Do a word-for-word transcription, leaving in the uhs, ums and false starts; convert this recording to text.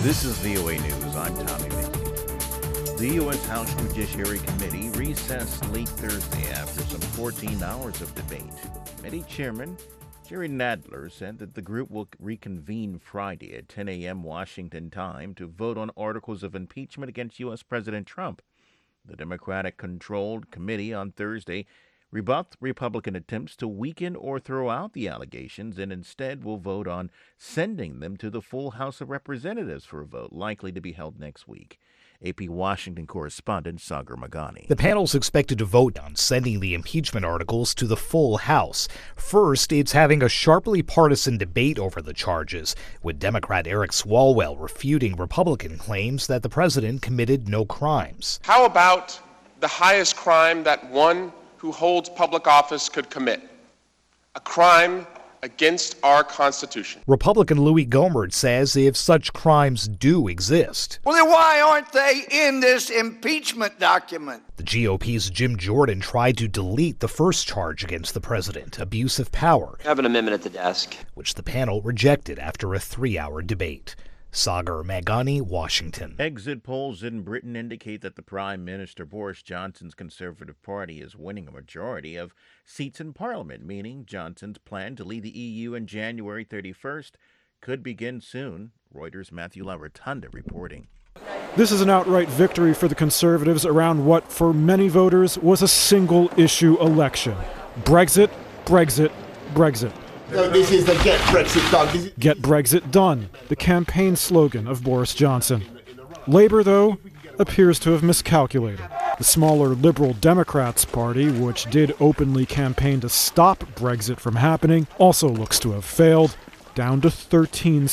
This is V O A News. I'm Tommy Mickey. The U S House Judiciary Committee recessed late Thursday after some fourteen hours of debate. Committee Chairman Jerry Nadler said that the group will reconvene Friday at ten a.m. Washington time to vote on articles of impeachment against U S. President Trump. The Democratic-controlled committee on Thursday rebuffed Republican attempts to weaken or throw out the allegations and instead will vote on sending them to the full House of Representatives for a vote likely to be held next week. A P Washington correspondent Sagar Meghani. The panel's expected to vote on sending the impeachment articles to the full House. First, it's having a sharply partisan debate over the charges, with Democrat Eric Swalwell refuting Republican claims that the president committed no crimes. How about the highest crime that one who holds public office could commit? A crime against our Constitution. Republican Louis Gohmert says if such crimes do exist, well, then why aren't they in this impeachment document? The G O P's Jim Jordan tried to delete the first charge against the president, abuse of power. I have an amendment at the desk, which the panel rejected after a three-hour debate. Sagar Meghani, Washington. Exit polls in Britain indicate that the Prime Minister Boris Johnson's Conservative Party is winning a majority of seats in Parliament, meaning Johnson's plan to lead the E U on January thirty-first could begin soon. Reuters' Matthew LaRotunda reporting. This is an outright victory for the Conservatives around what, for many voters, was a single-issue election. Brexit, Brexit, Brexit. So this is the Get Brexit Done. Is- Get Brexit Done, the campaign slogan of Boris Johnson. Labour, though, appears to have miscalculated. The smaller Liberal Democrats Party, which did openly campaign to stop Brexit from happening, also looks to have failed, down to thirteen